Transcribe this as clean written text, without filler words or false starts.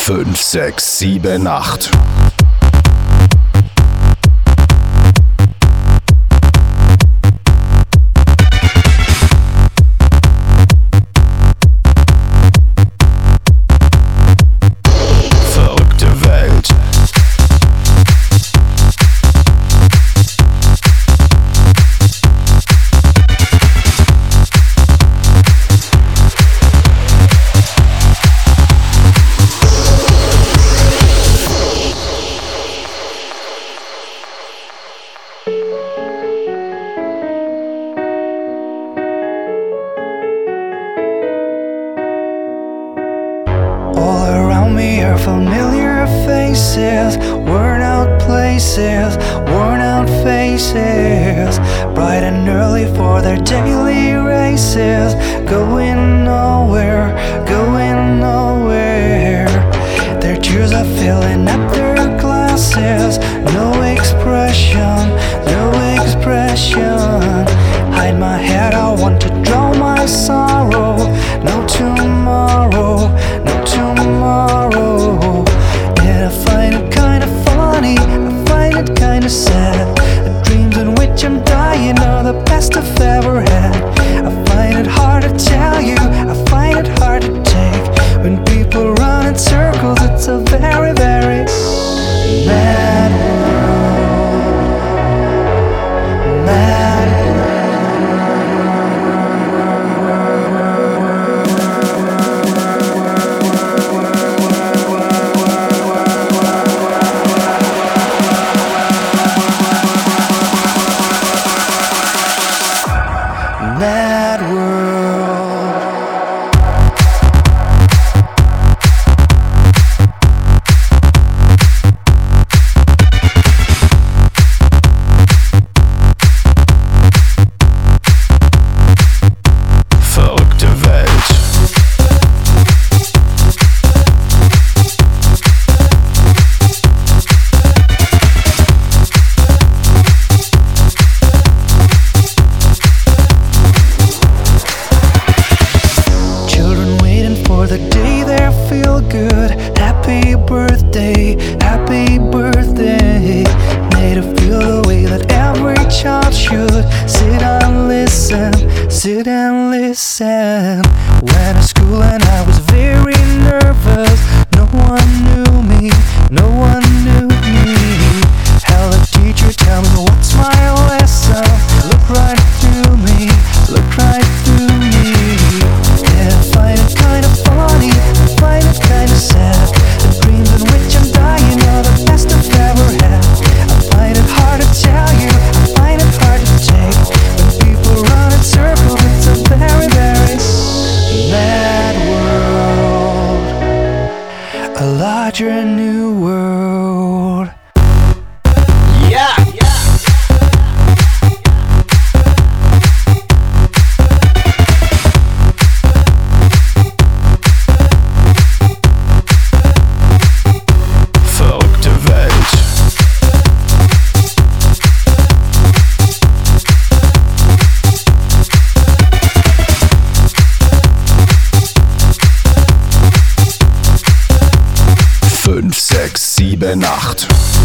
5, 6, 7, 8. All around me are familiar faces, worn out places, worn out faces, bright and early for their daily races, going nowhere, going nowhere. Their tears are filling up their glasses, no expression, no expression. Hide my head, I want to drown my sorrow. No tomorrow, no tomorrow. And I find it kind of funny, I find it kind of sad. The dreams in which I'm dying are the best I've ever had. I find it hard to tell you, I find it hard to take. When people run in circles, it's a very, very mad world. Mad mad world. Verrückte Welt. The day they feel good. Happy birthday, happy birthday. Made to feel the way that every child should. Sit and listen, sit and listen. Went to school and I was very nervous. No one knew me, no one knew me. Hell, the teacher tell me what's my lesson. Look right through me, look right through me. Yeah, I find it kind of funny, I find it kind of sad. The dreams in which I'm dying are the best I've ever had. I find it hard to tell you, I find it hard to take. When people run in circles, it's a very, very mad world. A larger new world. Yeah! Verrückte Welt. Fünf, sechs, sieben, 8.